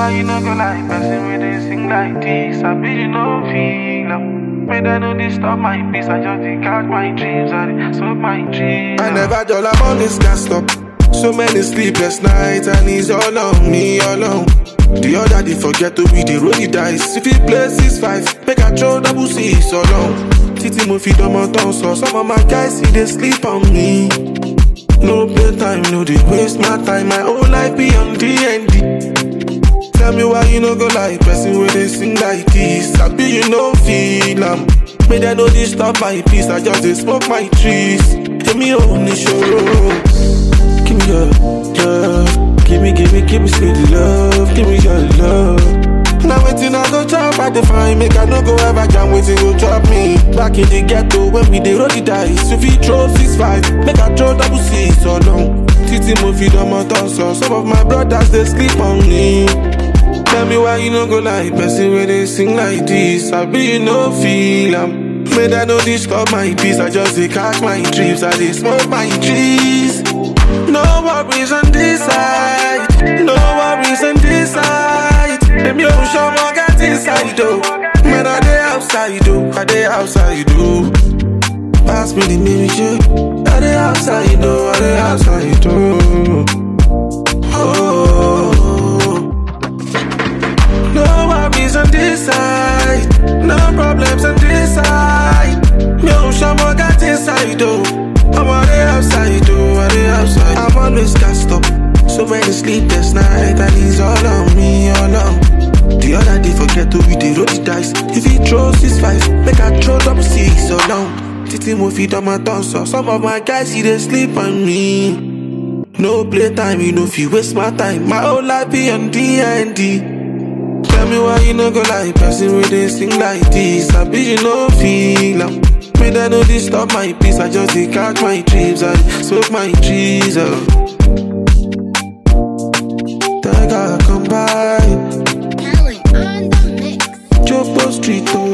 why you no go like person when they sing like this. I be you no feel am. May they no disturb my peace. I just dey catch my dreams, I dey smoke my dreams. I never dull, I'm on this gas stop. So many sleepless nights and it's all on me alone. The other day forget to be the roll the dice. If he plays 6-5, make a throw double six alone. Titi mo fi domo ton so some of my guys see they sleep on me. No playtime, no they waste my time. My whole life be on D&D. Tell me why you no go like person where they sing like this. I be you no feel am. May they no disturb my peace. I just dey smoke my trees. Give me only show. Give me your love. Give me sweet love. Give me your love. Now waiting I go chop at the fine. Make I no go ever jam waiting go drop me. Back in the ghetto when we dey roll the dice. If he throw 6-5, make I throw double six or long. Titi mo fi domo ton so some of my brothers they sleep on me. Tell me why you no go like person where they sing like this. I be you no feel am. May they no disturb my peace. I just dey catch my trips. I dey smoke my trees. No worries on this side. No worries on this side. Them yo show more got inside though. Man I dey outside though. I dey outside though. Pass me the mirror. I dey outside though. I dey outside though. Oh. No worries on this side. No problems on this side. Yo show more got inside though. I'm on the outside though. I dey outside. I'm always gassed up. So many sleepless nights and it's all on me, all on. The other day forget to be the roll the dice. If he throws 6-5, make I throw double six so long. Titi mo fi domo ton so some of my guys see they sleep on me. No playtime, you know if you waste my time. My whole life be on D&D. Tell me why you no go like person where they sing like this. I be you no feel am. May they no disturb my peace. I just dey catch my dreams and smoke my trees. Tiger come by. Talent on the mix. Jopo Street.